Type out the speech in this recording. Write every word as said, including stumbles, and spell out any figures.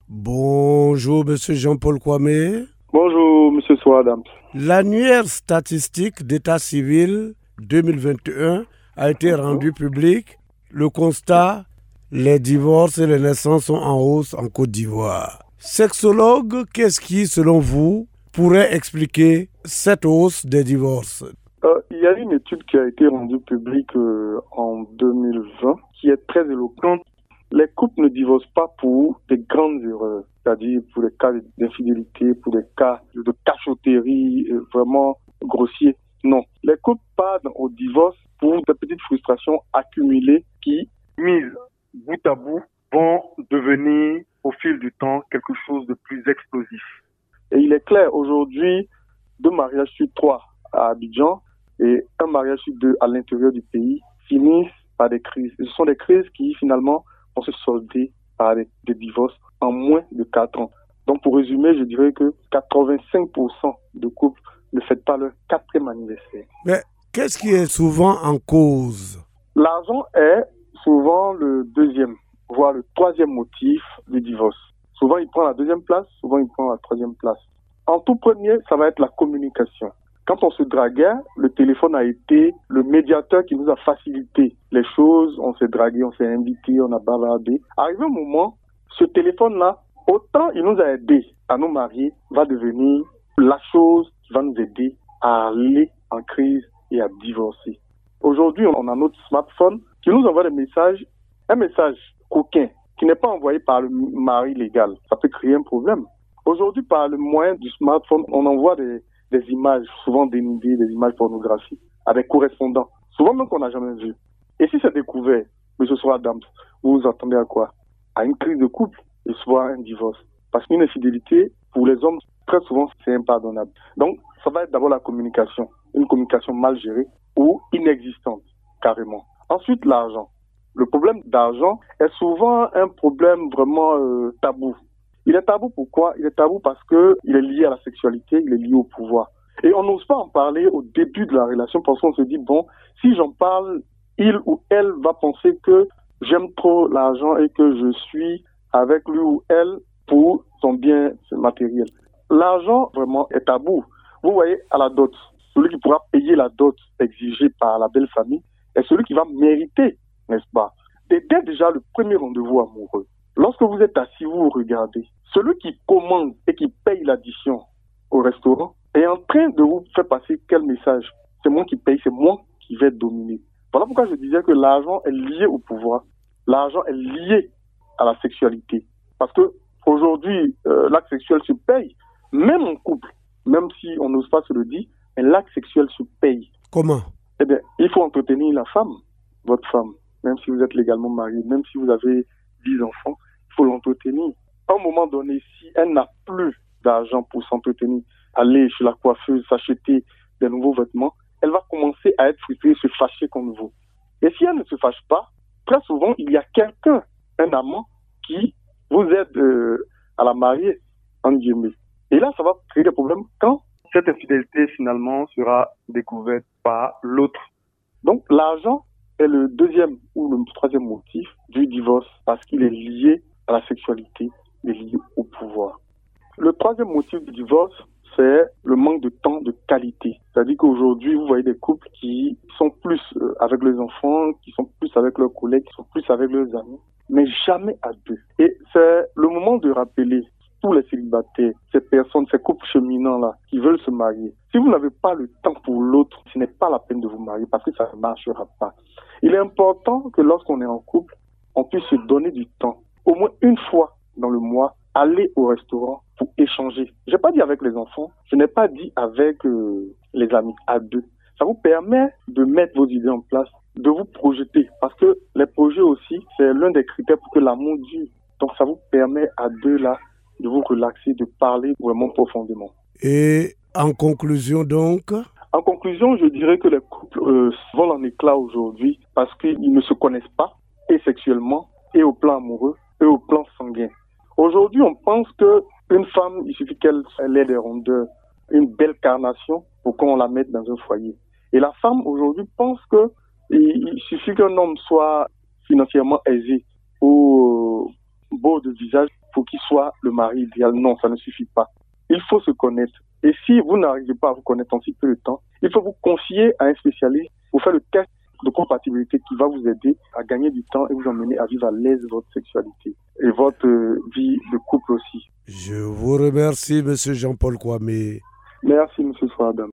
Bonjour, monsieur Jean-Paul Kwame. Bonjour, monsieur Swadams. L'annuaire statistique d'état civil deux mille vingt et un a été rendu public. Le constat, les divorces et les naissances sont en hausse en Côte d'Ivoire. Sexologue, qu'est-ce qui, selon vous, pourrait expliquer cette hausse des divorces? Euh, il y a une étude qui a été rendue publique euh, en deux mille vingt qui est très éloquente. Les couples ne divorcent pas pour des grandes erreurs, c'est-à-dire pour des cas d'infidélité, pour des cas de cachotterie euh, vraiment grossiers. Non, les couples partent au divorce pour des petites frustrations accumulées qui, mises bout à bout, vont devenir au fil du temps quelque chose de plus explosif. Et il est clair, aujourd'hui, deux mariages sur trois à Abidjan et un mariage sur deux à l'intérieur du pays finissent par des crises. Ce sont des crises qui, finalement, vont se solder par des, des divorces en moins de quatre ans. Donc, pour résumer, je dirais que quatre-vingt-cinq pour cent de couples ne fêtent pas leur quatrième anniversaire. Mais qu'est-ce qui est souvent en cause? L'argent est souvent le deuxième, voire le troisième motif du divorce. Souvent, il prend la deuxième place, souvent, il prend la troisième place. En tout premier, ça va être la communication. Quand on se draguait, le téléphone a été le médiateur qui nous a facilité les choses. On s'est dragué, on s'est invité, on a bavardé. Arrivé un moment, ce téléphone-là, autant il nous a aidé à nous marier, va devenir la chose qui va nous aider à aller en crise et à divorcer. Aujourd'hui, on a notre smartphone qui nous envoie des messages, un message coquin qui n'est pas envoyé par le mari légal. Ça peut créer un problème. Aujourd'hui, par le moyen du smartphone, on envoie des, des images, souvent dénudées, des images pornographiques, à des correspondants, souvent même qu'on n'a jamais vu. Et si c'est découvert, M. Swadams, vous vous attendez à quoi? À une crise de couple et soit un divorce. Parce qu'une infidélité, pour les hommes, très souvent, c'est impardonnable. Donc, ça va être d'abord la communication. Une communication mal gérée ou inexistante, carrément. Ensuite, l'argent. Le problème d'argent est souvent un problème vraiment euh, tabou. Il est tabou pourquoi? Il est tabou parce que il est lié à la sexualité, il est lié au pouvoir. Et on n'ose pas en parler au début de la relation parce qu'on se dit, bon, si j'en parle, il ou elle va penser que j'aime trop l'argent et que je suis avec lui ou elle pour son bien matériel. L'argent, vraiment, est tabou. Vous voyez, à la dot, celui qui pourra payer la dot exigée par la belle famille est celui qui va mériter, n'est-ce pas? Et dès déjà le premier rendez-vous amoureux, lorsque vous êtes assis, vous vous regardez, celui qui commande et qui paye l'addition au restaurant est en train de vous faire passer quel message? C'est moi qui paye, c'est moi qui vais dominer. Voilà pourquoi je disais que l'argent est lié au pouvoir. L'argent est lié à la sexualité. Parce que aujourd'hui, euh, l'acte sexuel se paye, même en couple, même si on n'ose pas se le dire, mais l'acte sexuel se paye. Comment? Eh bien, il faut entretenir la femme, votre femme, même si vous êtes légalement marié, même si vous avez dix enfants, il faut l'entretenir. À un moment donné, si elle n'a plus d'argent pour s'entretenir, aller chez la coiffeuse, s'acheter des nouveaux vêtements, elle va commencer à être frustrée, se fâcher contre vous. Et si elle ne se fâche pas, très souvent, il y a quelqu'un, un amant, qui vous aide euh, à la marier, en guillemets. Et là, ça va créer des problèmes quand cette infidélité, finalement, sera découverte par l'autre. Donc, l'argent est le deuxième ou le troisième motif du divorce parce qu'il est lié à la sexualité, il est lié au pouvoir. Le troisième motif du divorce, c'est le manque de temps de qualité. C'est-à-dire qu'aujourd'hui, vous voyez des couples qui sont plus avec leurs enfants, qui sont plus avec leurs collègues, qui sont plus avec leurs amis, mais jamais à deux. Et c'est le moment de rappeler tous les célibataires, ces personnes, ces couples cheminants-là, qui veulent se marier. Si vous n'avez pas le temps pour l'autre, ce n'est pas la peine de vous marier parce que ça ne marchera pas. Il est important que lorsqu'on est en couple, on puisse se donner du temps. Au moins une fois dans le mois, aller au restaurant pour échanger. Je n'ai pas dit avec les enfants, je n'ai pas dit avec euh, les amis, à deux. Ça vous permet de mettre vos idées en place, de vous projeter. Parce que les projets aussi, c'est l'un des critères pour que l'amour dure. Donc ça vous permet à deux là de vous relaxer, de parler vraiment profondément. Et en conclusion donc? En conclusion, je dirais que les couples euh, volent en éclats aujourd'hui parce qu'ils ne se connaissent pas, et sexuellement, et au plan amoureux, et au plan sanguin. Aujourd'hui, on pense qu'une femme, il suffit qu'elle ait des rondeurs, une belle carnation pour qu'on la mette dans un foyer. Et la femme, aujourd'hui, pense qu'il suffit qu'un homme soit financièrement aisé ou beau de visage faut qu'il soit le mari idéal. Non, ça ne suffit pas. Il faut se connaître. Et si vous n'arrivez pas à vous connaître en si peu de temps, il faut vous confier à un spécialiste pour faire le test de compatibilité qui va vous aider à gagner du temps et vous emmener à vivre à l'aise votre sexualité et votre euh, vie de couple aussi. Je vous remercie, M. Jean-Paul Kwame. Merci, M. Swadam.